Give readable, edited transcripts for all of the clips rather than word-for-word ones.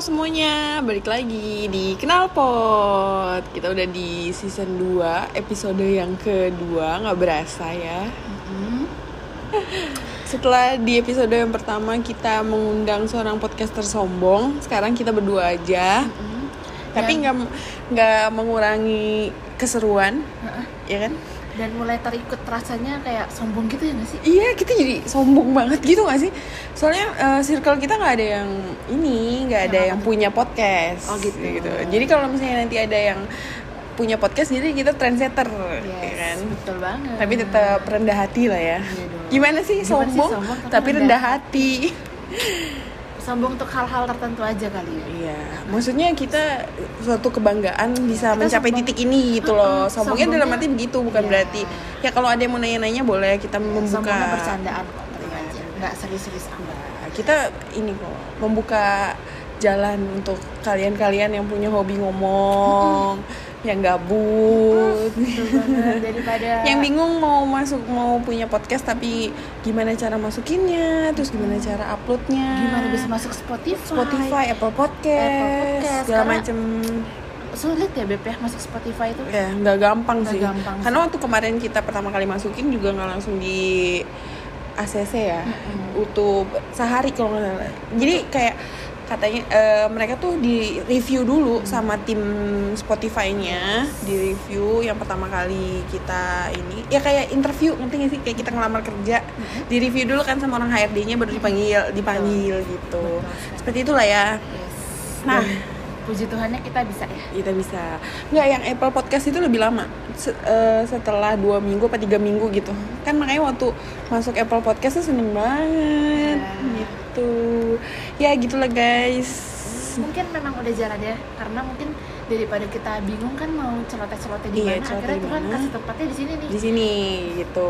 semuanya, balik lagi di Knalpot. Kita udah di season 2, episode yang kedua, gak berasa ya. Setelah di episode yang pertama kita mengundang seorang podcaster sombong, sekarang kita berdua aja. Tapi gak mengurangi keseruan, ya kan? Dan mulai terikut rasanya kayak sombong gitu ya gak sih? Iya, kita jadi sombong banget gitu gak sih? Soalnya circle kita gak ada yang ini, gak ada yang punya podcast. Oh gitu. Jadi kalau misalnya nanti ada yang punya podcast, jadi kita trendsetter, ya kan? Betul banget. Tapi tetap rendah hati lah ya. Iya dong. Gimana sih sombong tapi rendah hati? Sombong untuk hal-hal tertentu aja kali ya. Iya, maksudnya kita suatu kebanggaan bisa kita mencapai titik ini gitu loh. Sombongnya dalam arti begitu, bukan Iya. berarti ya kalau ada yang mau nanya-nanya boleh kita membuka. Sombongnya bercandaan kok, terima aja. Nggak serius-serius amat. Kita ini kok membuka jalan untuk kalian-kalian yang punya hobi ngomong, yang gabut, Betul banget. Daripada yang bingung mau punya podcast tapi gimana cara masukinnya, terus gimana cara uploadnya, gimana bisa masuk Spotify, Apple Podcast, segala karena macem. sulit ya Beb ya masuk Spotify itu. Ya nggak gampang sih. Gampang Karena waktu kemarin kita pertama kali masukin juga nggak langsung di ACC ya, untuk sehari kalau nggak salah. Jadi kayak katanya mereka tuh di review dulu sama tim Spotify-nya, di review yang pertama kali kita ini ya kayak interview, ngerti nggak sih, kayak kita ngelamar kerja, di review dulu kan sama orang HRD-nya baru dipanggil gitu. Seperti itulah ya. Yes. Nah, puji Tuhannya kita bisa ya. kita bisa. Nggak, yang Apple Podcast itu lebih lama, setelah 2 minggu apa 3 minggu gitu kan. Makanya waktu masuk Apple Podcast tuh seneng banget gitu ya, gitulah guys. Mungkin memang udah jalan ya, karena mungkin daripada kita bingung kan mau celoteh-celoteh di mana, akhirnya Tuhan kasih tempatnya di sini nih. Di sini gitu.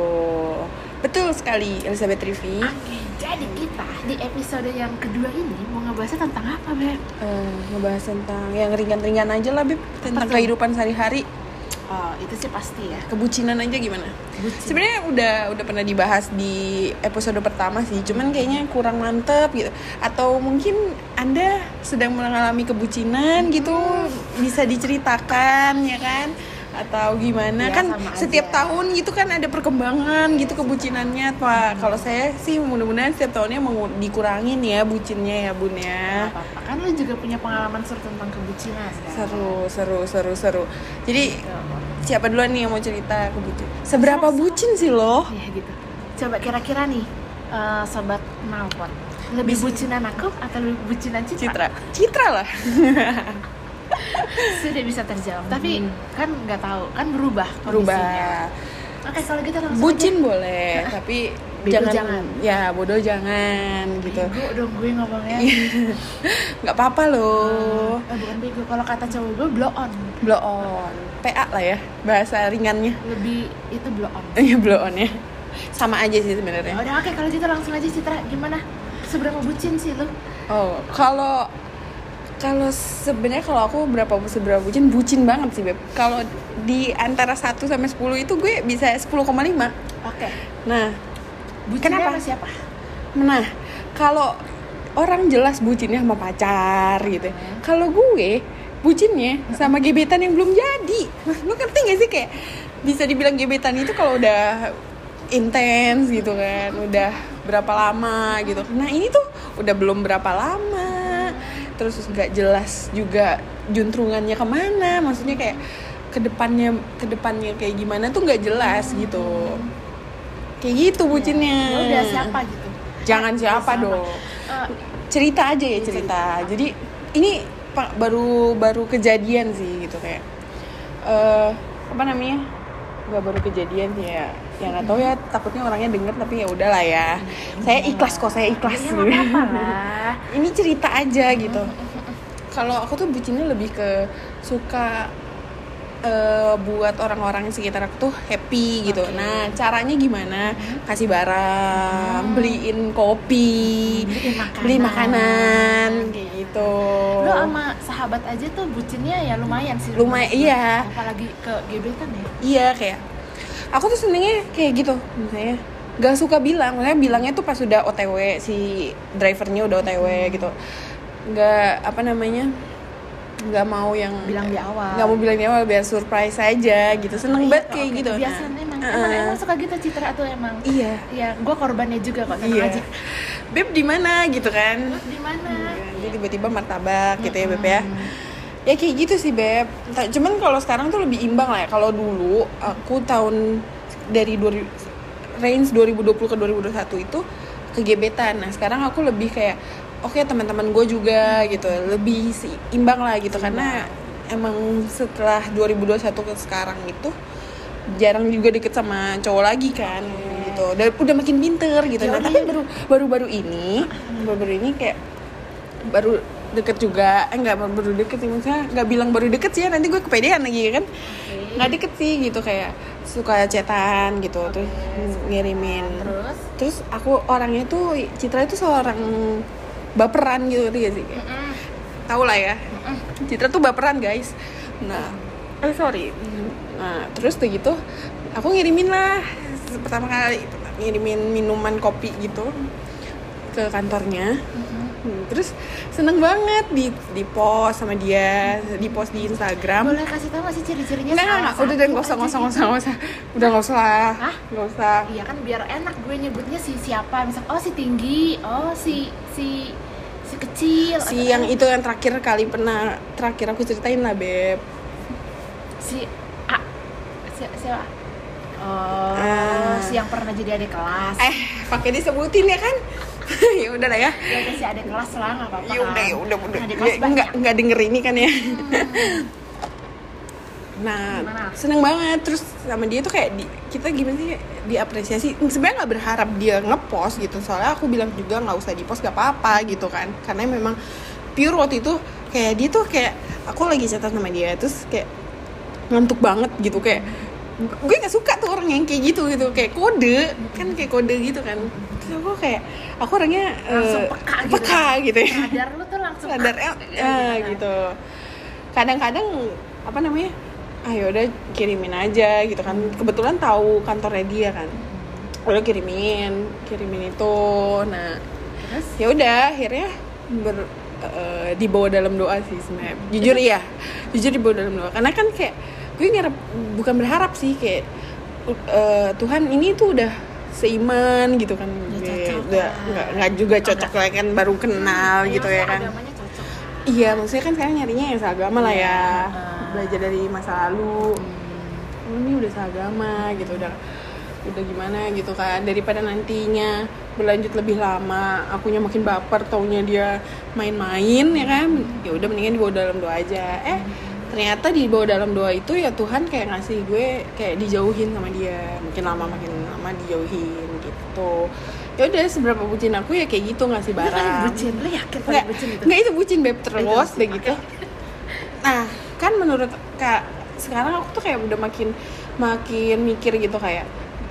Betul sekali, Elizabeth Rivi. Oke, jadi kita di episode yang kedua ini mau ngebahasnya tentang apa, Beb? Ngebahas tentang yang ringan-ringan aja lah, Beb. Tentang kehidupan sehari-hari. Oh, itu sih pasti ya. Kebucinan aja gimana? Bucin. Sebenarnya udah pernah dibahas di episode pertama sih, cuman kayaknya kurang mantep gitu. Atau mungkin Anda sedang mengalami kebucinan gitu, bisa diceritakan ya kan? Atau gimana Ya, kan sama setiap aja. tahun gitu kan ada perkembangan gitu kebucinannya. Pak, kalau saya sih mudah-mudahan setiap tahunnya mau dikurangin ya bucinnya ya Bun ya. Gak apa-apa, kan lu juga punya pengalaman seru tentang kebucinan kan? Seru. Jadi siapa duluan nih yang mau cerita kebucin? Seberapa bucin sih lo? Iya gitu. Coba kira-kira nih, sobat Knalpot, lebih bucinan aku atau lebih bucinan Citra lah. Sudah bisa terjawab, tapi kan nggak tahu, kan berubah kondisinya. Oke, kalau gitu langsung Bucin aja. boleh, tapi Bego jangan. Ya, bodoh jangan gitu. Bego dong gue ngomongnya. Nggak apa-apa loh. Bukan bego, kalau kata cowok gue blow on. Blow on. PA lah ya bahasa ringannya. Lebih itu blow on. Iya, blow on ya. Sama aja sih Ya sebenarnya. udah, oke, kalau gitu langsung aja Citra, gimana? Seberapa bucin sih lu? Oh, kalau sebenarnya kalau aku seberapa bucin banget sih, Beb. Kalau di antara 1 sampai 10 itu gue bisa 10,5. Oke. Nah, Bucinnya kenapa? sama siapa? Nah, kalau orang jelas bucinnya sama pacar gitu. Kalau gue bucinnya sama gebetan yang belum jadi. Lu ngerti gak sih, kayak bisa dibilang gebetan itu kalau udah intens gitu kan, udah berapa lama gitu. Nah, ini tuh udah belum berapa lama. Terus nggak jelas juga juntrungannya kemana, maksudnya kayak kedepannya kayak gimana tuh nggak jelas gitu, kayak gitu bucinnya. Ya udah, siapa gitu? Jangan siapa Sama. dong, cerita aja ya, cerita. Jadi ini baru kejadian sih gitu, kayak apa namanya, nggak baru kejadian sih ya, yang nggak tahu ya, takutnya orangnya denger, tapi ya udahlah ya, saya ikhlas kok, saya ikhlas. Ya, nggak apa-apa lah. Ini cerita aja gitu. Kalau aku tuh bucinnya lebih ke suka buat orang-orang di sekitar aku tuh happy gitu. Nah, caranya gimana? Kasih barang, beliin kopi, beli makanan kayak gitu. Lu sama sahabat aja tuh bucinnya ya lumayan sih. Lumayan, iya. Apalagi ke gebetan ya. Iya, kayak aku tuh senengnya kayak gitu, misalnya gak suka bilang, makanya bilangnya tuh pas udah OTW, si drivernya udah OTW gitu. nggak mau yang bilang di awal, nggak mau bilang di awal, biar surprise aja gitu. Seneng banget kayak gitu. Biasanya emang suka gitu Citra tuh emang. Iya. Ya gue korbannya juga kok, tenang aja. Beb di mana gitu kan? Di mana? Jadi tiba-tiba martabak gitu ya Beb ya. Ya kayak gitu sih Beb. Cuman kalau sekarang tuh lebih imbang lah ya. Kalau dulu aku tahun dari range 2020 ke 2021 itu kegebetan. Nah sekarang aku lebih kayak oke, teman-teman gue juga gitu, lebih imbang lah gitu. Karena emang setelah 2021 ke sekarang itu jarang juga deket sama cowok lagi kan gitu. Dan udah makin pinter gitu. Nah tapi baru-baru ini kayak baru deket juga, nggak baru deket sih, maksudnya nggak bilang baru deket sih ya, nanti gue kepedean lagi kan. Nggak deket sih gitu, kayak suka chatan gitu, terus ngirimin. Terus aku orangnya tuh, Citra itu seorang baperan gitu gak sih? Tahu lah ya, Citra tuh baperan guys. Nah, terus tuh gitu, aku ngirimin lah pertama kali, ngirimin minuman kopi gitu ke kantornya. Terus seneng banget di post sama dia, di post di Instagram. Boleh kasih tahu nggak sih ciri-cirinya? Nggak, udah deh, nggak usah, udah nggak usah. Hah? Nggak usah. Iya kan biar enak gue nyebutnya siapa, misal si tinggi, si kecil, yang itu yang terakhir aku ceritain lah Beb. Si A, siapa? Si yang pernah jadi adik kelas. Pakai disebutin ya kan? Ya udah lah ya. Ya udah, si adik kelas lah, nggak apa-apa. Ya udah. Adik kelas nggak denger ini kan ya. Nah, gimana? Seneng banget. Terus sama dia tuh kayak kita gimana sih, diapresiasi. Sebenarnya nggak berharap dia ngepost gitu, soalnya aku bilang juga nggak usah dipost, nggak apa-apa gitu kan. Karena memang pure waktu itu kayak dia tuh kayak aku lagi chat sama dia, terus kayak ngantuk banget gitu, kayak gue nggak suka tuh orang yang kayak gitu kayak kode kan, kayak kode gitu kan. Terus aku orangnya langsung peka gitu ya. Sadar lu tuh langsung sadar gitu. Kadang-kadang apa namanya, yaudah kirimin aja gitu kan. Kebetulan tahu kantornya dia kan, udah kirimin itu. Nah terus ya udah akhirnya dibawa dalam doa sih sebenarnya. Jujur dibawa dalam doa, karena kan kayak gue bukan berharap sih, kayak Tuhan ini tuh udah seiman gitu kan. Udah nggak juga cocok lah kan, baru kenal gitu ya kan. Iya, maksudnya kan sekarang nyarinya yang seagama lah ya. Belajar dari masa lalu. Ini udah seagama gitu, udah gimana gitu kan, daripada nantinya berlanjut lebih lama akunya makin baper, taunya dia main-main ya kan. Ya udah mendingan dibawa dalam doa aja. Ternyata di bawah dalam doa itu ya Tuhan kayak ngasih gue kayak dijauhin sama dia, makin lama dijauhin gitu. Ya udah, seberapa bucin aku ya kayak gitu, ngasih barang. Bucin, lu yakin bucin itu? Nggak, itu bucin Beb, terus deh gitu. Nah kan menurut Kak sekarang aku tuh kayak udah makin mikir gitu, kayak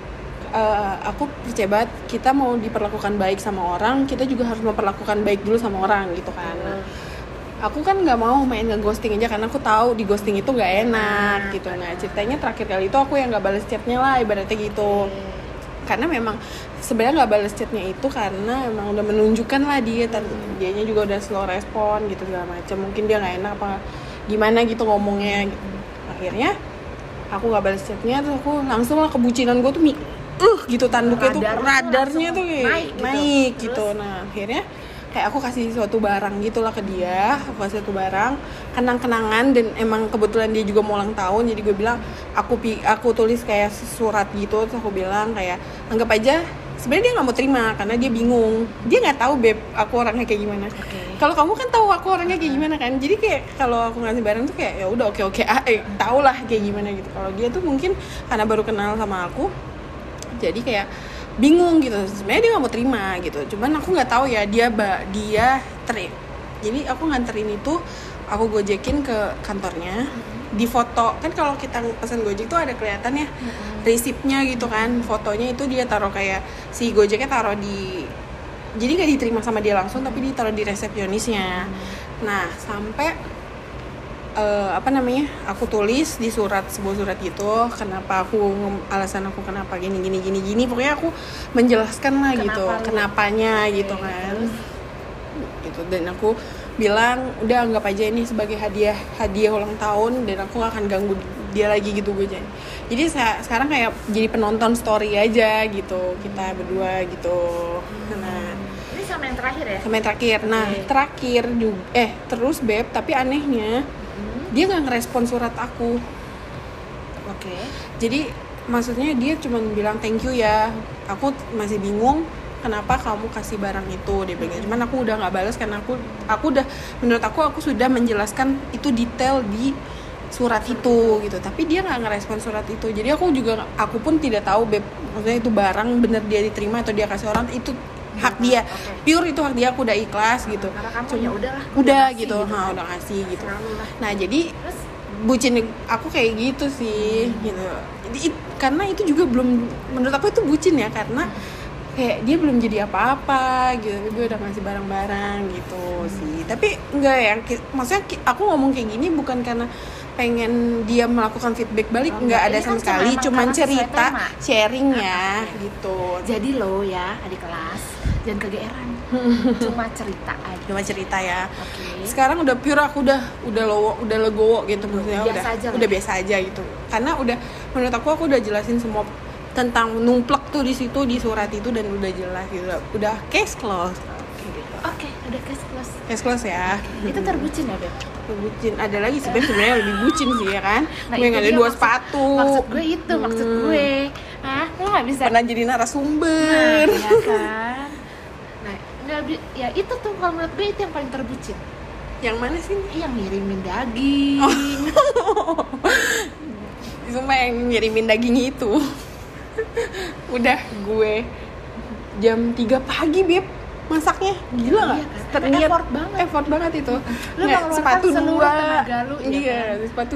aku percaya banget kita mau diperlakukan baik sama orang, kita juga harus memperlakukan baik dulu sama orang gitu kan. Aku kan nggak mau main nge-ghosting aja, karena aku tahu di ghosting itu nggak enak gitu. Nah ceritanya terakhir kali itu aku yang nggak balas chatnya lah, ibaratnya gitu. Karena memang sebenarnya nggak balas chatnya itu karena emang udah menunjukkan lah dianya juga udah slow respon gitu segala macam. Mungkin dia nggak enak apa gimana gitu ngomongnya gitu. Akhirnya aku nggak balas chatnya, terus aku langsung lah kebucinan gue tuh gitu, tanduknya tuh radarnya tuh naik gitu. Nah akhirnya kayak aku kasih suatu barang gitulah ke dia, aku kasih suatu barang kenang-kenangan, dan emang kebetulan dia juga mau ulang tahun, jadi gue bilang aku tulis kayak surat gitu, terus aku bilang kayak anggap aja sebenarnya dia nggak mau terima karena dia bingung, dia nggak tahu Beb aku orangnya kayak gimana. Kalau kamu kan tahu aku orangnya kayak gimana kan, jadi kayak kalau aku ngasih barang tuh kayak ya udah oke tau lah kayak gimana gitu. Kalau dia tuh mungkin karena baru kenal sama aku, jadi kayak bingung gitu, sebenarnya dia nggak mau terima gitu. Cuman aku nggak tahu ya dia jadi aku nganterin itu, aku gojekin ke kantornya, di foto kan kalau kita pesan Gojek tuh ada kelihatan ya resipnya gitu kan, fotonya itu dia taruh kayak si Gojeknya taruh di, jadi nggak diterima sama dia langsung tapi ditaruh di resepsionisnya. Nah sampai aku tulis di sebuah surat gitu, alasan aku kenapa gini, pokoknya aku menjelaskan lah gitu kenapanya gitu kan gitu. Dan aku bilang udah anggap aja ini sebagai hadiah ulang tahun dan aku gak akan ganggu dia lagi gitu gue jadi sekarang kayak jadi penonton story aja gitu kita berdua gitu. Nah ini sama yang terakhir ya? Sama yang terakhir. Nah terakhir juga terus Beb, tapi anehnya dia nggak ngerespon surat aku. Oke. Jadi maksudnya dia cuma bilang thank you ya, aku masih bingung kenapa kamu kasih barang itu, dia bilang. Cuman aku udah nggak balas karena aku udah, menurut aku sudah menjelaskan itu detail di surat itu gitu, tapi dia nggak ngerespon surat itu. Jadi aku pun tidak tahu Beb, maksudnya itu barang bener dia diterima atau dia kasih orang, itu hak dia, pure itu hak dia, aku udah ikhlas gitu. Karena kamu ya udahlah, udah gitu, udah ngasih gitu. Nah jadi terus bucin aku kayak gitu sih gitu. Jadi karena itu juga belum, menurut aku itu bucin ya, karena kayak dia belum jadi apa-apa gitu, tapi gue udah ngasih barang-barang gitu sih. Tapi enggak ya, maksudnya aku ngomong kayak gini bukan karena pengen dia melakukan feedback balik, enggak ada sama sekali, cuman cerita, sharing ya gitu. Jadi lo ya adik kelas, jangan kegeeran, cuma cerita ya. Sekarang udah pure, aku udah legowo gitu, maksudnya udah biasa aja gitu, karena udah, menurut aku udah jelasin semua tentang numplek tuh di situ di surat itu, dan udah jelas gitu, udah case close. Oke, udah case close ya. Itu terbucin ya Beb? Terbucin, ada lagi sebenarnya lebih bucin sih ya kan. Gue nggak ada 2 sepatu. Maksud gue itu, maksud gue. Lo nggak bisa. Pernah jadi narasumber. Nah, ya kan. Nah, ya itu tuh kalau menurut gue itu yang paling terbucin. Yang mana sih? Yang ngirimin daging. Sumpah yang ngirimin daging itu. Udah gue jam 3 pagi Beb masaknya, gila nggak? Ternyata effort banget itu. Lu sepatu 2, iya, sepatu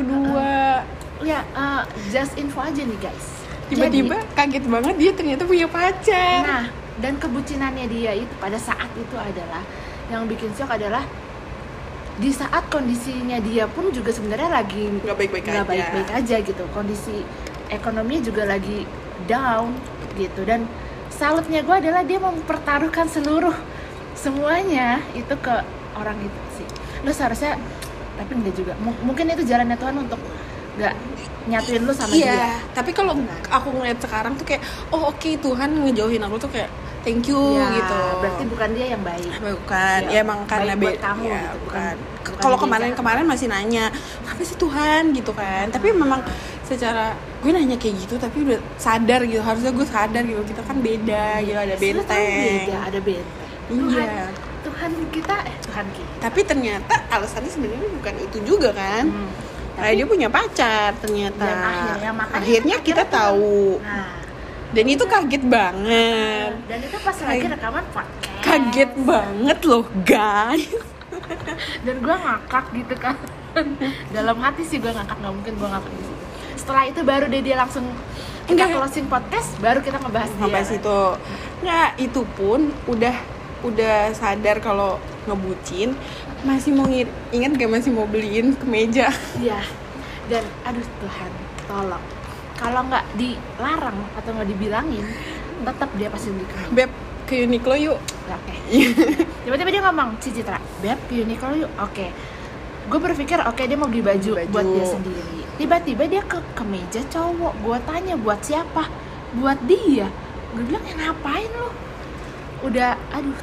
2. Ya, just info aja nih guys. Tiba-tiba kaget banget dia ternyata punya pacar. Nah, dan kebucinannya dia itu pada saat itu adalah yang bikin shock adalah di saat kondisinya dia pun juga sebenarnya lagi nggak baik-baik aja gitu, kondisi ekonominya juga lagi down gitu. Dan salutnya gue adalah dia mempertaruhkan semuanya itu ke orang itu sih. Lo seharusnya, tapi enggak juga, mungkin itu jalannya Tuhan untuk nggak nyatuin lo sama dia. Tapi kalau aku ngeliat sekarang tuh kayak oke, Tuhan ngejauhin aku tuh kayak thank you gitu. Berarti bukan dia yang baik. Bukan. Ya emang karena buat kamu gitu. Bukan. Kalau kemarin masih nanya, "Apa sih Tuhan?" gitu kan. Tapi memang secara gue nanya kayak gitu, tapi udah sadar gitu. Harusnya gue sadar gitu. Kita kan beda gitu, ada benteng. Ada benteng. Iya. Tuhan kita. Tapi ternyata alasannya sebenarnya bukan itu juga kan. Kayak dia punya pacar ternyata. Dan akhirnya kita tahu. Dan itu kaget banget. Dan itu pas lagi rekaman podcast. Kaget banget loh guys. Dan gue ngakak gitu kan. Dalam hati sih gue ngakak, nggak mungkin gue ngakak gitu. Setelah itu baru dia langsung kita closing podcast, baru kita ngebahas itu. Nggak, itu pun udah sadar kalau ngebucin, masih mau ingat gak masih mau beliin kemeja. Iya. Dan aduh Tuhan, tolong. Kalau nggak dilarang atau nggak dibilangin, tetap dia pasti beli kemeja. Beb, ke Uniqlo yuk. Oke. Tiba-tiba dia ngomong, Citra, Beb, ke Uniqlo yuk. Oke. Gue berpikir dia mau beli baju buat dia sendiri. Tiba-tiba dia ke kemeja cowok. Gue tanya buat siapa? Buat dia. Gue bilang ngapain lo? Udah, aduh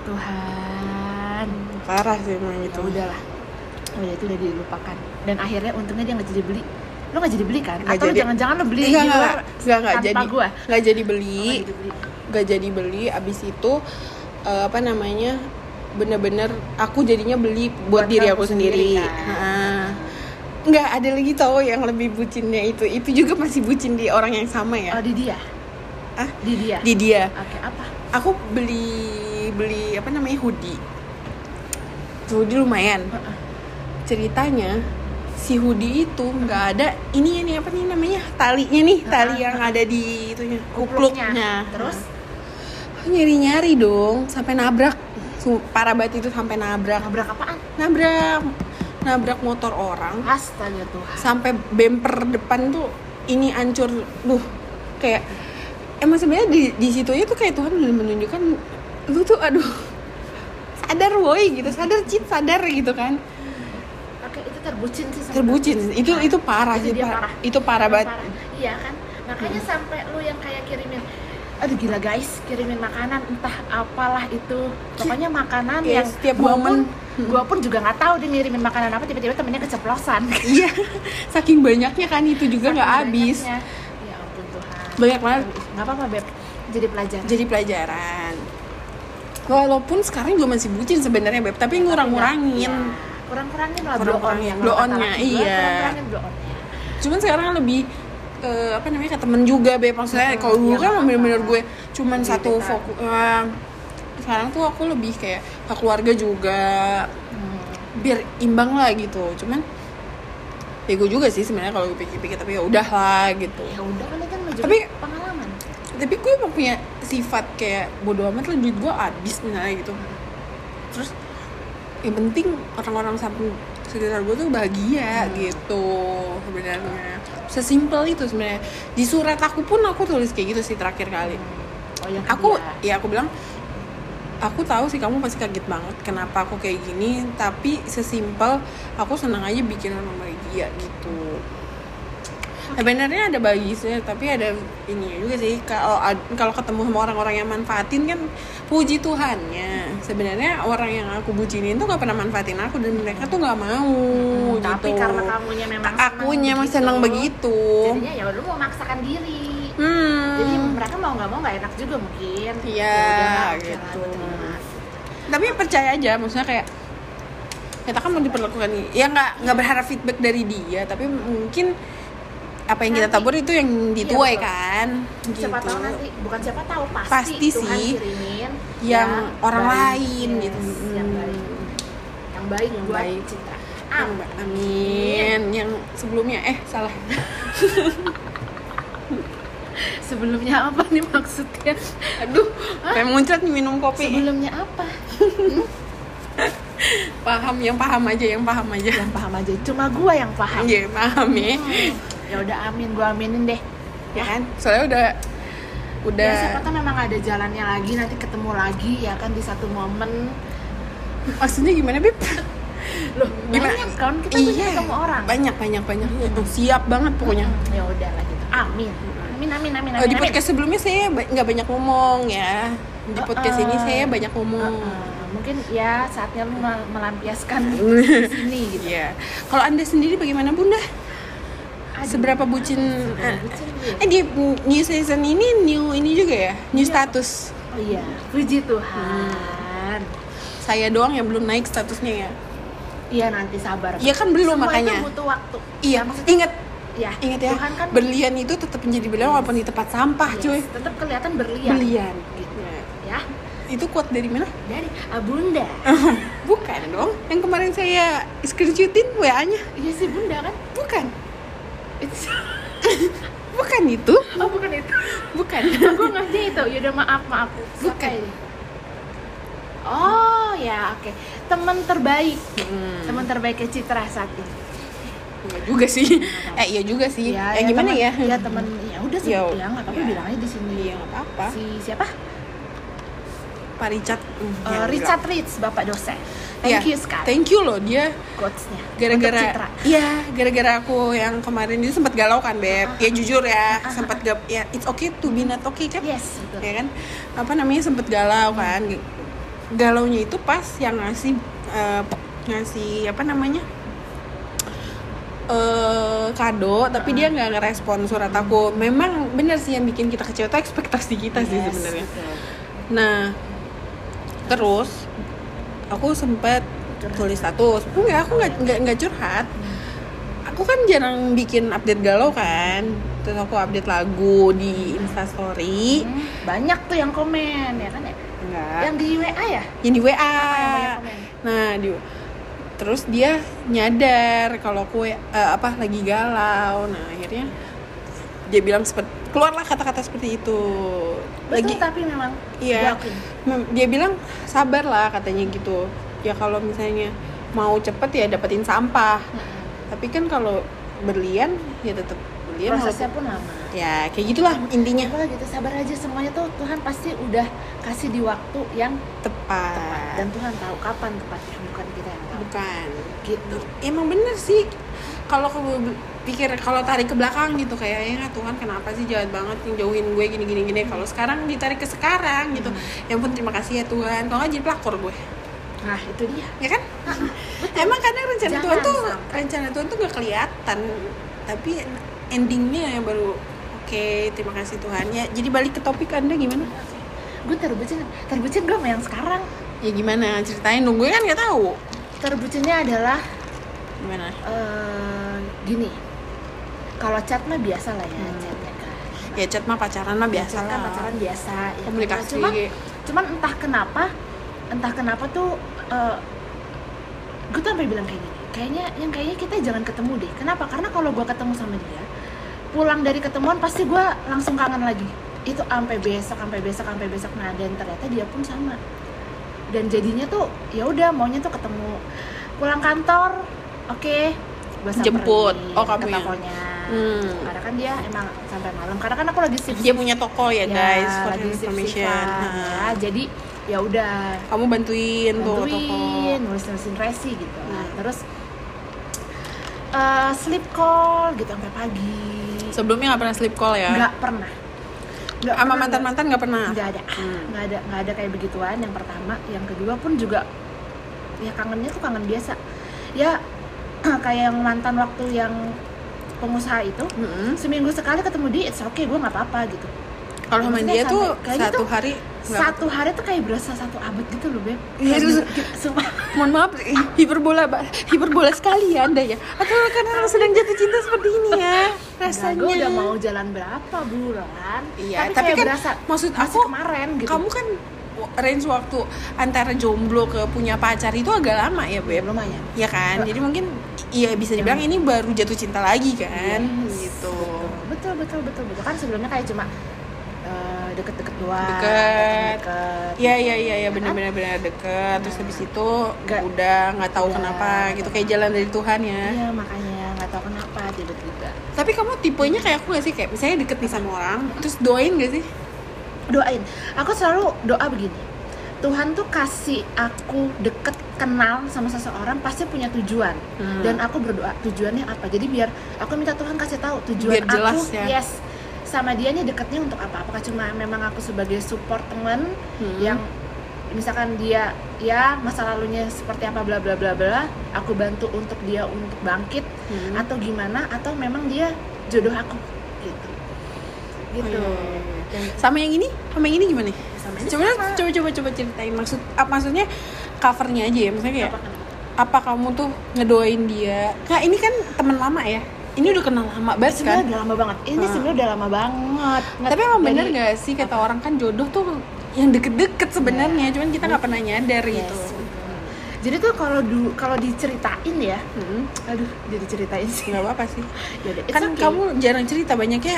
Tuhan, parah sih emang itu. Udahlah, itu udah dilupakan. Dan akhirnya untungnya dia nggak jadi beli. Lo nggak jadi beli kan? Atau jangan-jangan lo beli di luar tanpa gue? Nggak jadi beli. Abis itu bener-bener aku jadinya beli buat diri aku sendiri. Kan? Nggak ada lagi tau yang lebih bucinnya itu juga masih bucin di orang yang sama ya. Di dia? Di dia. Oke, apa? Aku beli hoodie. Hoodie lumayan. Ceritanya si hoodie itu nggak ada ini namanya talinya nih, tali yang ada di itunya, kupluknya. Terus nyari dong sampai nabrak. Parah banget itu, sampai nabrak. Nabrak apaan? Nabrak motor orang. Astaga Tuhan. Sampai bumper depan tuh ini hancur. Kayak emang sebenarnya di situnya tuh kayak Tuhan udah menunjukkan lu tuh sadar woi gitu, sadar Cit, sadar gitu kan. Oke, itu terbucin sih. Terbucin, itu parah sih, itu parah banget. Iya kan, makanya sampai lu yang kayak kirimin, aduh gila guys, kirimin makanan entah apalah itu, pokoknya makanan yang setiap momen gua pun juga nggak tahu dia ngirimin makanan apa, tiba-tiba temennya keceplosan. Iya, saking banyaknya kan itu juga nggak habis. Ya ampun Tuhan, banyak banget. Nggak apa-apa Beb, jadi pelajaran. Walaupun sekarang juga masih bucin sebenarnya Beb, tapi ngurang-ngurangin. Ya, kurang-kurangin lah blow onnya, iya. Cuman sekarang lebih ke temen juga Beb, maksudnya kalau dulu kan bener-bener gue cuman satu fokus. Sekarang tuh aku lebih kayak ke keluarga juga, biar imbang lah gitu. Cuman bego juga sih sebenarnya kalau gue pikir-pikir, tapi ya udah lah gitu. Ya udah kan itu juga pengalaman. Tapi gue emang punya sifat kayak bodo amat lah duit gue habis misalnya gitu. Terus yang penting orang-orang samping sekitar gue tuh bahagia gitu sebenarnya. Sesimpel itu sebenarnya. Di surat aku pun aku tulis kayak gitu sih terakhir kali. Aku bilang, aku tahu sih kamu pasti kaget banget kenapa aku kayak gini, tapi sesimpel aku senang aja bikin orang bahagia gitu. Sebenarnya ada bagisnya, tapi ada ini juga sih, kalau ketemu sama orang-orang yang manfaatin kan puji Tuhannya. Sebenarnya orang yang aku bucinin tuh gak pernah manfaatin aku, dan mereka tuh gak mau gitu. Tapi karena akunya senang begitu. Jadinya ya lu mau maksakan diri. Jadi mereka mau nggak mau nggak enak juga mungkin. Iya gitu. Tapi percaya aja, maksudnya kayak kita kan mau diperlakukan nih, ya nggak berharap feedback dari dia, tapi mungkin apa yang kita tabur itu yang dituai kan. Siapa gitu. tahu nanti, bukan siapa tahu, pasti Tuhan sih kirimin yang orang lain gitu. Yang baik buat Citra. Amin. Yang sebelumnya salah. Sebelumnya apa nih maksudnya? Aduh, kayak muncrat nih minum kopi. Sebelumnya apa? Yang paham aja. Yang paham aja. Cuma gua yang paham. Iya, paham ya. Ya udah, amin, gua aminin deh. Ya kan? Soalnya udah ya, siapa tahu memang ada jalannya lagi, nanti ketemu lagi ya kan di satu momen. Maksudnya gimana, Beb? Loh, banyak kan kita punya ketemu orang. Banyak. Siap banget pokoknya. Ya udah lah gitu. Amin. Di podcast sebelumnya saya nggak banyak ngomong ya. Di podcast ini saya banyak ngomong. Mungkin ya saatnya lu melampiaskan di sini gitu. Iya. Kalau Anda sendiri bagaimana, Bunda? Seberapa bucin? Di new season ini ini juga ya, new status. Oh iya, puji Tuhan. Saya doang yang belum naik statusnya ya. Iya, nanti sabar. Iya kan belum. Semua makanya. Itu butuh waktu. Iya, ingat ya, Tuhan kan berlian itu tetap menjadi berlian walaupun di tempat sampah, cuy. Tetap kelihatan berlian. Gitu. Ya. Itu quote dari mana? Dari Bunda. Bukan dong. Yang kemarin saya screenshotin WA-nya. Iya sih, Bunda kan? Bukan. Itu bukan itu. Oh, bukan itu. Bukan. Aku ngerti itu. Yaudah, maaf. Bukan. Oh ya, oke. Teman terbaik. Teman terbaiknya Citra saat ini. Iya juga sih. Iya juga sih. Ya, gimana temen, ya? Ya teman. Ya udah sih, ya nggak apa-apa, bilang aja di sini. Iya, nggak apa-apa. Si siapa? Pak Richard. Richard Ritz, Bapak dosen. Thank you sekali. Thank you loh, dia quotes-nya. Gara-gara aku yang kemarin itu sempat galau kan, Beb. Ya jujur ya, sempat ya it's okay to be not okay kan? Yes, betul. Ya kan? Sempat galau kan. Galaunya itu pas yang ngasih kado, tapi dia nggak ngerespon surat aku. Memang benar sih yang bikin kita kecewa itu ekspektasi kita sih sebenarnya. Nah, terus aku sempat tulis status. Aku nggak curhat. Aku kan jarang bikin update galau kan. Terus aku update lagu di Instastory. Banyak tuh yang komen ya kan ya? Enggak. Yang di WA ya? Yang di WA. Yang banyak komen. Nah, terus dia nyadar kalau aku lagi galau. Nah, akhirnya dia bilang keluarlah kata-kata seperti itu. Betul, tapi memang iya. Dia bilang sabar lah katanya gitu. Ya kalau misalnya mau cepet ya dapetin sampah. Tapi kan kalau berlian ya tetap berlian. Prosesnya pun lama. Ya kayak gitulah intinya. Apa gitu, sabar aja, semuanya tuh Tuhan pasti udah kasih di waktu yang tepat. dan Tuhan tahu kapan tepatnya, bukan kita yang tahu. Bukan. Gitu. Emang bener sih. Kalau kamu pikir, kalau tarik ke belakang gitu kayaknya Tuhan kenapa sih jahat banget jauhin gue gini. Kalau sekarang ditarik ke sekarang gitu, ya ampun terima kasih ya Tuhan. Kalau nggak jadi pelakor gue. Nah itu dia. Ya kan? Emang kadang rencana Jangan Tuhan tuh gak kelihatan, tapi endingnya yang baru oke, terima kasih Tuhan. Ya, jadi balik ke topik Anda gimana? Gue terbucin gue sama yang sekarang. Ya gimana? Ceritain dong, gue kan nggak tahu. Terbucinnya adalah Gimana? Gini. Kalau chat mah biasa lah ya, chat ya kan. Ya chat mah pacaran mah biasa Chat kan lah. pacaran biasa. Ya, Komunikasi. Cuman entah kenapa tuh gue tuh sampai bilang kayak gini. Kayaknya kita jangan ketemu deh. Kenapa? Karena kalau gue ketemu sama dia, pulang dari ketemuan pasti gue langsung kangen lagi. Itu sampai besok. Nah, dan ternyata dia pun sama. Dan jadinya tuh ya udah maunya tuh ketemu. Pulang kantor, oke, gue samperin Jemput. Oh, kamu ke ya? tokonya. Karena kan dia emang sampai malam. Karena kan aku lagi shift. Dia punya toko ya guys, for lagi information. ya. Jadi ya udah Kamu bantuin tuh toko. nulisin resi gitu. Nah, terus sleep call gitu sampai pagi. Sebelumnya nggak pernah sleep call ya? Nggak pernah. Sama mantan-mantan nggak pernah? Nggak ada kayak begituan. Yang pertama, yang kedua pun juga ya kangennya tuh kangen biasa. Ya kayak yang mantan waktu yang pengusaha itu, seminggu sekali ketemu dia, it's okay, gue nggak apa-apa gitu. Kalau sama dia tuh satu hari satu hari tuh kayak berasa satu abad gitu loh, Beb. Iya, Sumpah. mohon maaf, hiperbola sekali ya Anda ya. Atau karena sedang jatuh cinta seperti ini ya rasanya. Gue udah mau jalan berapa bulan. Iya, tapi tapi kayak kan berasa maksud masih aku kemarin gitu. Kamu kan range waktu antara jomblo ke punya pacar itu agak lama ya, Beb. Lumayan. Ya kan? Jadi mungkin iya bisa dibilang ini baru jatuh cinta lagi kan. Yes. Gitu. Betul. Kan sebelumnya kayak cuma deket-deket doang. Deket. Iya, Kan? benar-benar deket. Terus habis itu Nggak- udah nggak tahu udah, kenapa gitu, nggak kayak jalan dari Tuhan ya. Iya, makanya nggak tahu kenapa tiba-tiba. Tapi kamu tipenya kayak aku gak sih? Kayak misalnya deket nih sama orang, terus doain gak sih? Doain. Aku selalu doa begini. Tuhan tuh kasih aku deket kenal sama seseorang pasti punya tujuan. Dan aku berdoa tujuannya apa. Jadi biar aku minta Tuhan kasih tahu tujuan Biar jelas, aku. ya. Yes. Sama dia nih deketnya untuk apa? Apakah cuma memang aku sebagai support teman yang misalkan dia ya masa lalunya seperti apa bla bla bla bla, aku bantu untuk dia untuk bangkit atau gimana, atau memang dia jodoh aku gitu. Gitu. Sama yang ini gimana? Sama ini Coba ceritain maksudnya covernya aja ya, maksudnya kayak Apa? apa kamu tuh ngedoain dia? Nah ini kan teman lama ya, ini udah kenal lama banget kan? Sebenarnya udah lama banget. Ini sebenarnya udah lama banget. Tapi emang bener gak sih kata orang kan jodoh tuh yang deket-deket sebenarnya, cuman kita nggak pernah nyadar gitu. Jadi tuh kalau diceritain ya, aduh jadi ceritain sih. Nggak apa-apa sih. Yaudah, it's Kan okay. kamu jarang cerita, banyaknya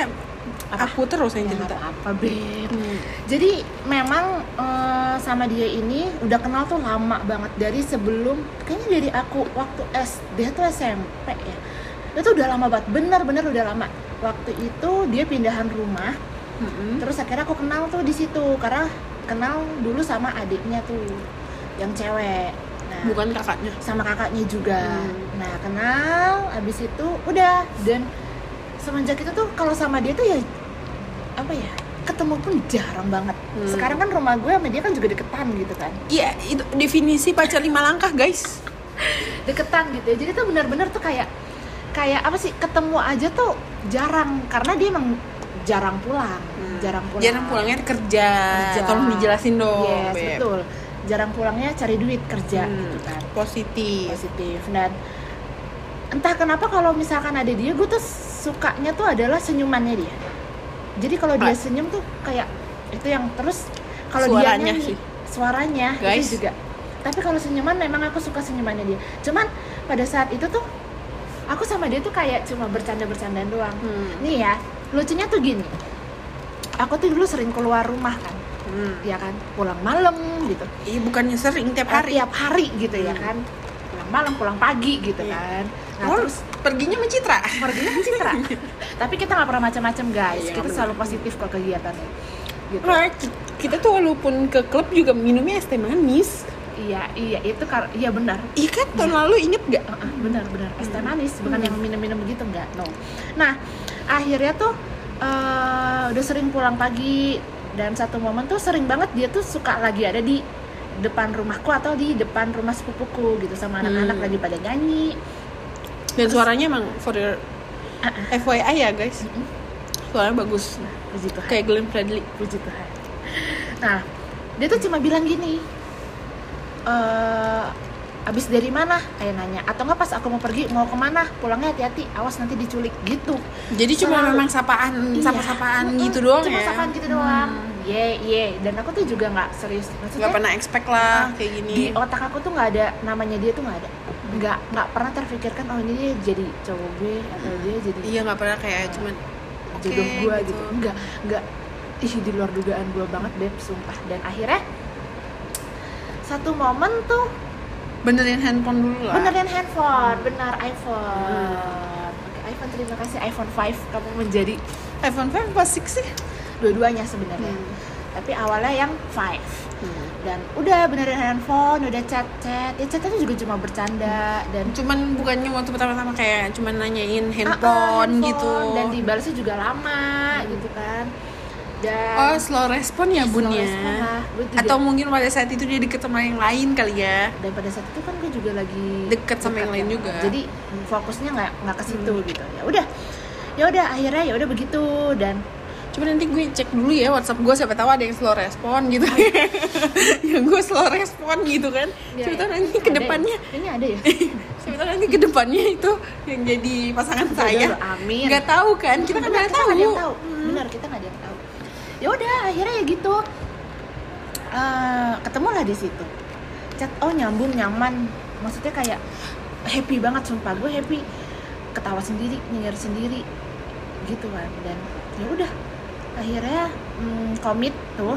aku terus yang Ya, cerita. nggak apa-apa, Beb. Jadi memang sama dia ini udah kenal tuh lama banget, dari sebelum, kayaknya dari aku waktu SD atau SMP ya. Itu udah lama banget, bener-bener udah lama. Waktu itu dia pindahan rumah, terus akhirnya aku kenal tuh di situ karena kenal dulu sama adiknya tuh yang cewek. Nah, Bukan kakaknya. sama kakaknya juga. Nah, kenal, abis itu udah, dan semenjak itu tuh kalau sama dia tuh ya apa ya, ketemu pun jarang banget. Sekarang kan rumah gue sama dia kan juga deketan gitu kan, Iya, itu definisi pacar 5 langkah guys. deketan gitu ya. Jadi tuh benar-benar tuh kayak apa sih, ketemu aja tuh jarang karena dia emang jarang pulang. Jarang Pulangnya kerja. Tolong dijelasin dong. Yes, Beb. betul. Jarang pulangnya cari duit kerja gitu kan. Positif. Dan entah kenapa kalau misalkan ada dia, gue tuh sukanya tuh adalah senyumannya dia. Jadi kalau dia senyum tuh kayak itu yang terus, kalau dia Suaranya nyanyi suaranya Guys. itu juga. Tapi kalau senyuman memang aku suka senyumannya dia. Cuman pada saat itu tuh aku sama dia tuh kayak cuma bercanda-bercandaan doang. Nih ya, lucunya tuh gini. Aku tuh dulu sering keluar rumah kan. Ya kan, pulang malam gitu. Iya, bukannya sering tiap hari. Tiap hari gitu ya kan. Pulang malam, pulang pagi gitu kan. Nah, terus perginya mencitra. perginya ke Citra. Tapi kita nggak pernah macam-macam guys. Iya, Kita bener. selalu positif kok kegiatannya. Gitu. kita tuh walaupun ke klub juga minumnya es teh manis. Iya itu iya benar. Iya kan tahun lalu inget gak? Benar es teh manis, bukan yang minum-minum begitu enggak. No. Nah akhirnya tuh udah sering pulang pagi, dan satu momen tuh sering banget dia tuh suka lagi ada di depan rumahku atau di depan rumah sepupuku gitu, sama anak-anak lagi pada nyanyi. Dan suaranya emang for your FYI ya guys, suaranya bagus. Puji Tuhan. Kayak Glenn Fredly. Puji Tuhan. Nah dia tuh cuma bilang gini, abis dari mana? Kayak nanya. Atau nggak pas aku mau pergi, mau kemana? Pulangnya hati-hati, awas nanti diculik gitu. Jadi cuma memang sapaan gitu doang cuma ya? Cuma sapaan gitu doang. Dan aku tuh juga nggak serius. Maksudnya nggak pernah expect lah kayak gini. Di otak aku tuh nggak ada namanya dia tuh nggak ada. Nggak pernah terfikirkan oh ini dia jadi cowok gue atau dia jadi. Iya nggak pernah kayak cuman jodoh gue gitu. Nggak. Di luar dugaan gue banget Beb, sumpah. Dan akhirnya satu momen tuh benerin handphone dulu lah. Benerin handphone, benar iPhone. Oke, iPhone, terima kasih iPhone 5 kamu menjadi iPhone 5 apa 6 sih? Dua-duanya sebenarnya. Tapi awalnya yang 5. Dan udah benerin handphone, udah chat. Ya chatnya juga cuma bercanda dan cuman bukannya waktu pertama-tama kayak cuman nanyain handphone gitu. Dan dibalasnya juga lama gitu kan. Dan slow respon ya bunnya. Atau mungkin pada saat itu dia deket sama yang lain kali ya. Dan pada saat itu kan gue juga lagi deket sama yang lain juga. Jadi fokusnya nggak ke situ gitu. Ya udah akhirnya ya udah begitu. Dan coba nanti gue cek dulu ya WhatsApp gue, siapa tahu ada yang slow respon gitu. Yang gue slow respon gitu kan. Siapa tahu nanti ke depannya. Kayaknya ada ya. Siapa tahu nanti ke depannya itu yang jadi pasangan saya. Amin. Nggak tahu kan? Kita kan nggak tahu. Benar, kita nggak ada yang tahu. Ya udah akhirnya ya gitu. Ketemulah di situ. Chat nyambung, nyaman. Maksudnya kayak happy banget, sumpah gue happy. Ketawa sendiri, nyengir sendiri gitu kan. Dan ya udah akhirnya komit.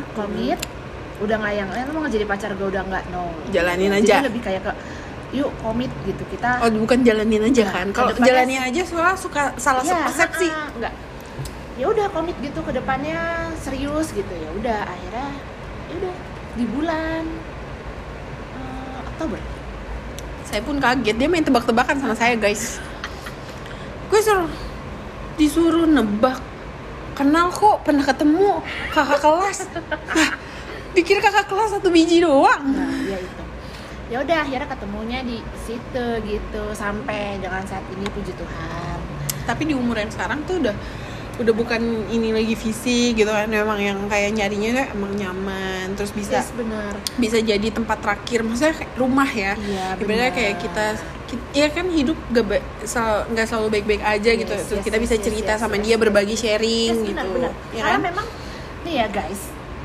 Udah nggak yang mau jadi pacar gue, udah nggak, no, jalanin jadi aja. lebih kayak ke yuk komit gitu kita. Bukan jalanin aja kan. Kalau jalanin aja soalnya suka salah persepsi. Enggak, ya udah komit gitu ke depannya, serius gitu. Ya udah akhirnya ya udah di bulan Oktober saya pun kaget, dia main tebak-tebakan sama saya guys. Gue disuruh nebak, kenal kok, pernah ketemu, kakak kelas. Dikira kakak kelas 1 biji doang. Nah ya itu, ya udah akhirnya ketemunya di situ gitu sampai dengan saat ini, puji Tuhan. Tapi di umur yang sekarang tuh udah bukan ini lagi fisik gitu kan, memang yang kayak nyarinya emang nyaman, terus bisa bisa jadi tempat terakhir, maksudnya kayak rumah ya. Ibaratnya kayak kita ya kan hidup nggak selalu baik-baik aja gitu, terus kita bisa cerita sama dia, berbagi sharing gitu. Benar. Ya karena kan? memang nih ya guys,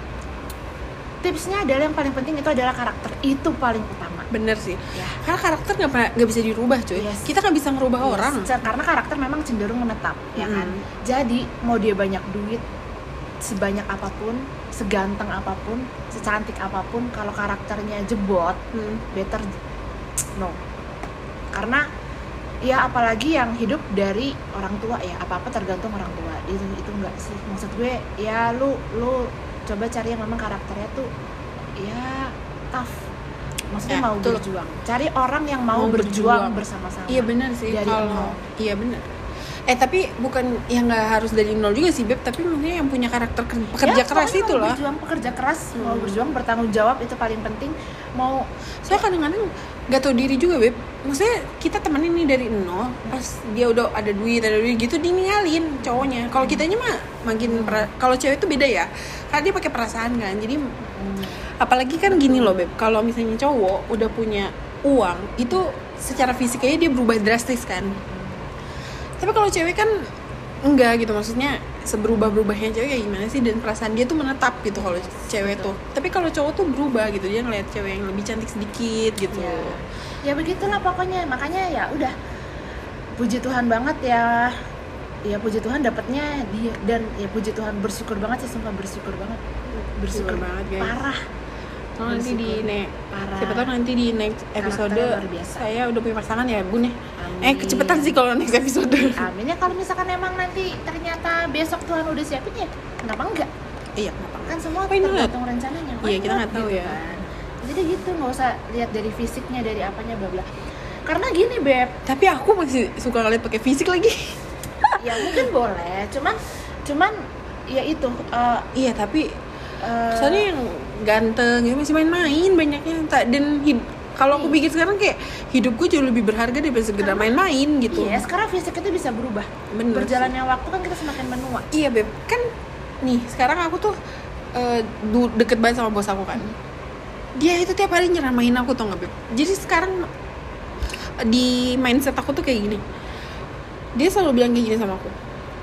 tipsnya adalah yang paling penting itu adalah karakter, itu paling utama. Bener sih ya. Karena karakter nggak bisa dirubah cuy. Kita nggak bisa ngerubah orang. Karena karakter memang cenderung menetap ya kan. Jadi mau dia banyak duit, sebanyak apapun, seganteng apapun, secantik apapun, kalau karakternya jebot, better no. Karena ya apalagi yang hidup dari orang tua ya, apa-apa tergantung orang tua. Itu enggak sih, maksud gue ya lu coba cari yang memang karakternya tuh ya tough, maksudnya mau berjuang. Cari orang yang mau berjuang bersama-sama. Iya benar sih, kalau iya benar. Tapi bukan yang nggak harus dari nol juga sih Beb, tapi maksudnya yang punya karakter pekerja keras itulah. Berjuang, pekerja keras, mau berjuang, bertanggung jawab, itu paling penting. Saya kadang-kadang nggak tahu diri juga Beb, maksudnya kita temenin nih dari nol, pas dia udah ada duit gitu diningalin cowoknya. Kalau kitanya mah makin kalau cewek itu beda ya, karena dia pakai perasaan kan. Jadi apalagi kan gini loh Beb, kalau misalnya cowok udah punya uang itu secara fisiknya dia berubah drastis kan. Tapi kalau cewek kan enggak gitu, maksudnya seberubah-berubahnya cewek kayak gimana sih, dan perasaan dia tuh menetap gitu kalau cewek tuh. Tapi kalau cowok tuh berubah gitu, dia ngeliat cewek yang lebih cantik sedikit gitu. Ya begitulah pokoknya, makanya ya udah puji Tuhan banget ya. Ya puji Tuhan dapatnya dia, dan ya puji Tuhan, bersyukur banget sih, sumpah bersyukur banget. Bersyukur banget guys. Parah. Nanti siapa tahu nanti di next episode saya udah punya pasangan ya Bun ya. Kecepatan sih kalau next episode. Amin ya, kalau misalkan emang nanti ternyata besok Tuhan udah siapin ya kenapa enggak. Iya, kenapa? Kan semua Why not? tergantung rencananya. Iya, kita nggak tahu ya. kan. Jadi gitu, nggak usah lihat dari fisiknya, dari apanya bla bla. Karena gini Beb, Tapi aku masih suka ngeliat pakai fisik lagi. ya mungkin boleh, cuman ya itu Iya, tapi soalnya yang ganteng itu masih main-main banyaknya. Dan kalau aku pikir sekarang kayak hidupku jauh lebih berharga daripada sekedar main-main gitu. iya, sekarang fisik itu bisa berubah. Bener Berjalannya waktu kan kita semakin menua. Iya Beb, kan nih sekarang aku tuh deket banget sama bos aku kan. Dia itu tiap hari nyeramain aku, tau gak Beb. Jadi sekarang di mindset aku tuh kayak gini, dia selalu bilang kayak gini sama aku,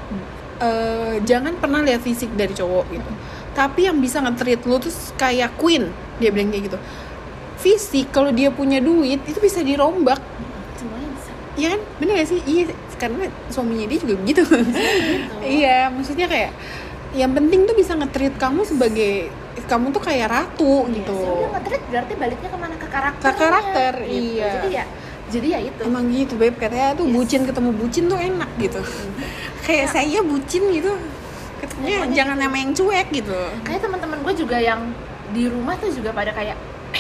jangan pernah lihat fisik dari cowok gitu, tapi yang bisa nge-treat lu tuh kayak queen, dia bilang kayak gitu. Fisik kalau dia punya duit itu bisa dirombak. Semuanya bisa. Iya kan, bener gak sih? Iya, karena suaminya dia juga begitu. Iya, maksudnya kayak yang penting tuh bisa nge-treat kamu sebagai kamu tuh kayak ratu gitu. Ya udah nge-treat berarti baliknya kemana, ke karakter. Ke karakter, gitu. iya. Jadi ya itu. Emang gitu Beb, katanya tuh bucin ketemu bucin tuh enak gitu. Kayak saya bucin gitu, ketemunya jangan gitu. sama yang cuek gitu. Kayak teman-teman gue juga yang di rumah tuh juga pada kayak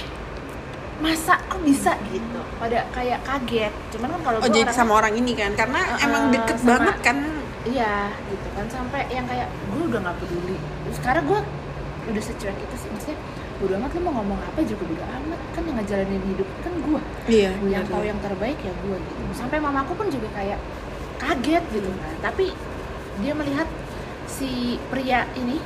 masa kok bisa gitu, pada kayak kaget. Cuman kan kalau gue jadi sama orang ini kan, karena emang deket sama, banget kan. Iya gitu kan, sampai yang kayak gue udah nggak peduli. Sekarang gue udah secuek itu sih, maksudnya bodo amat, lu mau ngomong apa juga bodo amat, kan yang ngejalanin hidup kan gue. Iya, yang tahu yang terbaik ya gue gitu. Sampai mamaku pun juga kayak kaget gitu kan, tapi dia melihat si pria ini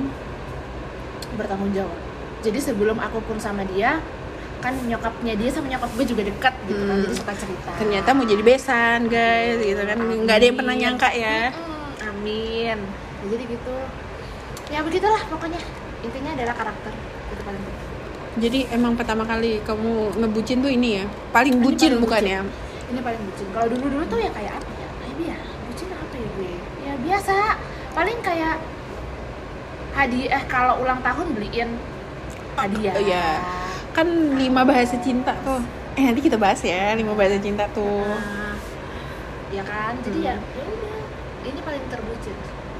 bertanggung jawab. Jadi sebelum aku pun sama dia, kan nyokapnya dia sama nyokap gue juga dekat gitu kan, jadi suka cerita. Ternyata mau jadi besan guys gitu kan, nggak ada yang pernah nyangka ya. Amin. Jadi gitu, ya begitulah pokoknya, intinya adalah karakter itu paling penting. Jadi emang pertama kali kamu ngebucin tuh ini ya, paling bucin bukan ya? Ini paling bucin. Kalau dulu tuh ya kayak apa ya? Ya bucin apa ya gue? Ya biasa, paling kayak hadiah, kalau ulang tahun beliin hadiah. Iya. Kan 5 bahasa cinta tuh. Nanti kita bahas ya 5 bahasa cinta tuh. Ya kan? Jadi ya udah. Ini paling terbucin.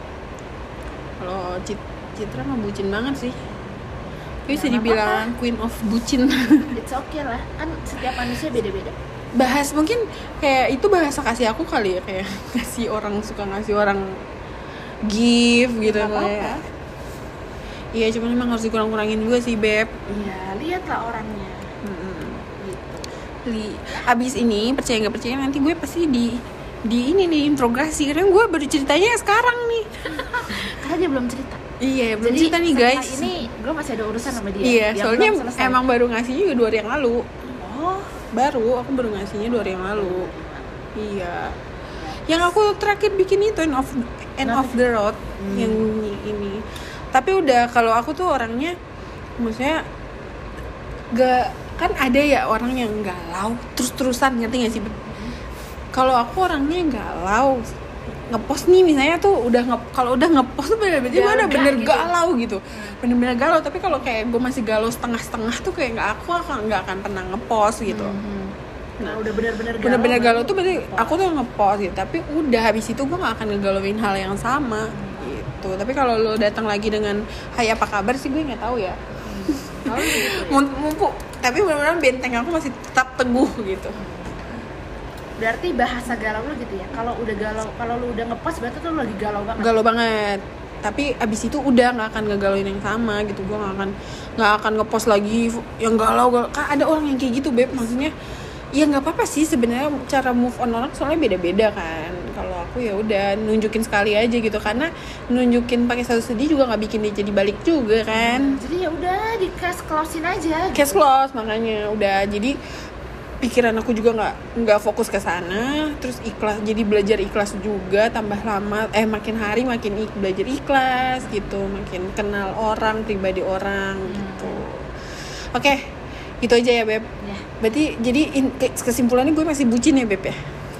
Kalau Citra mah bucin banget sih. Bisa Ya, dibilang queen of bucin. It's okay lah. Kan setiap manusia beda-beda. Bahas mungkin kayak itu bahasa kasih aku kali ya, kayak suka ngasih orang gift gitu kayak. Iya, cuman emang harus dikurang-kurangin juga sih, Beb. Iya, lihatlah orangnya. Gitu. Abis ini percaya nggak percaya nanti gue pasti di ini nih interogasi, karena gue baru ceritanya sekarang nih. Karena dia belum cerita. Iya, belum Jadi, cerita nih guys. Ini gue masih ada urusan sama dia. Iya, Yang soalnya belum selesai. emang baru ngasihnya juga 2 hari yang lalu. Oh, Aku baru ngasihnya 2 hari yang lalu. Iya. Yang aku terakhir bikin itu end of the road yang ini. Tapi udah, kalau aku tuh orangnya maksudnya gak, kan ada ya orang yang galau terus-terusan, ngerti gak sih? Kalau aku orangnya galau, ngepost nih misalnya tuh kalau udah ngepost tuh bener-bener gue udah bener gitu. Galau gitu, bener-bener galau. Tapi kalau kayak gue masih galau setengah-setengah tuh kayak nggak akan pernah ngepost gitu. Nah, udah bener-bener galau tuh berarti aku tuh ngepost gitu. Tapi udah habis itu gue nggak akan ngegalauin hal yang sama gitu. Tapi kalau lo datang lagi dengan hai apa kabar sih, gue nggak tahu ya. Mumpuk, tapi benar-benar benteng aku masih tetap teguh gitu. Berarti bahasa galau lu gitu ya. Kalau udah galau, kalau lu udah ngepost berarti tuh lu lagi galau banget. Galau banget. Tapi abis itu udah nggak akan ngegalauin yang sama gitu. Gue nggak akan ngepost lagi yang galau. Kan ada orang yang kayak gitu, Beb. Maksudnya ya nggak apa-apa sih sebenarnya, cara move on orang soalnya beda-beda kan. Kalau aku ya udah nunjukin sekali aja gitu, karena nunjukin pakai status sedih juga nggak bikin dia jadi balik juga kan. Jadi ya udah di cash close-in aja. Cash close, makanya udah. Jadi pikiran aku juga nggak fokus ke sana, terus ikhlas, jadi belajar ikhlas juga, tambah lama makin hari makin belajar ikhlas gitu, makin kenal orang, pribadi orang gitu. Oke, gitu aja ya Beb ya. Berarti jadi kesimpulannya gue masih bucin ya Beb ya.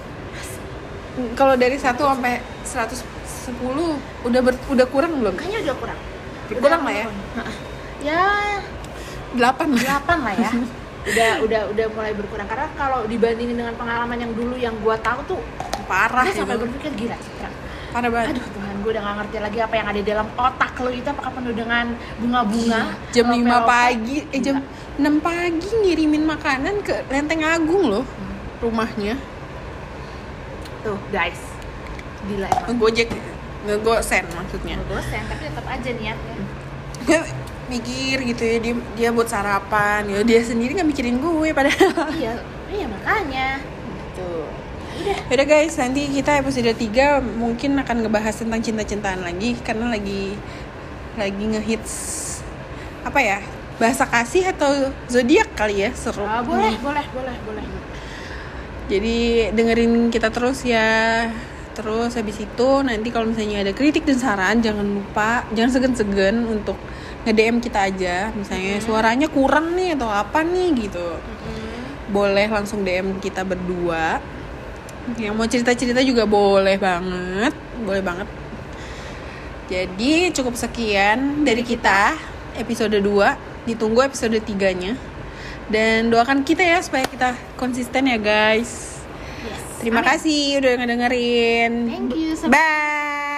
Kalau dari 1 sampai 110 udah kurang belum? Kayaknya udah kurang. Kurang lah ya. Ya 8 lah ya. udah mulai berkurang, karena kalau dibandingin dengan pengalaman yang dulu yang gua tahu tuh parah sampai gitu. berpikir gila Citra, parah banget. Aduh Tuhan gue udah gak ngerti lagi apa yang ada dalam otak lo itu, apakah penuh dengan bunga-bunga. Jam 5 lope-lope. pagi, jam 6 pagi ngirimin makanan ke Lenteng Agung loh, rumahnya. Tuh guys, gila emang. Ngegosen maksudnya. Bosen, tapi tetap aja niatnya. Gue mikir gitu ya, dia buat sarapan, ya dia sendiri nggak mikirin gue padahal. Iya makanya. Tuh. Udah guys, nanti kita episode 3 mungkin akan ngebahas tentang cinta-cintaan lagi, karena lagi ngehits apa ya, bahasa kasih atau zodiak kali ya, seru. Boleh. Jadi dengerin kita terus ya. Terus habis itu nanti kalau misalnya ada kritik dan saran, jangan segan-segan untuk nge-DM kita aja. Misalnya suaranya kurang nih atau apa nih gitu. Boleh langsung DM kita berdua. Yang mau cerita-cerita juga boleh banget. Jadi cukup sekian dari kita episode 2. Ditunggu episode 3-nya. Dan doakan kita ya supaya kita konsisten ya guys. Yes. Terima kasih udah ngedengerin. Thank you. Bye.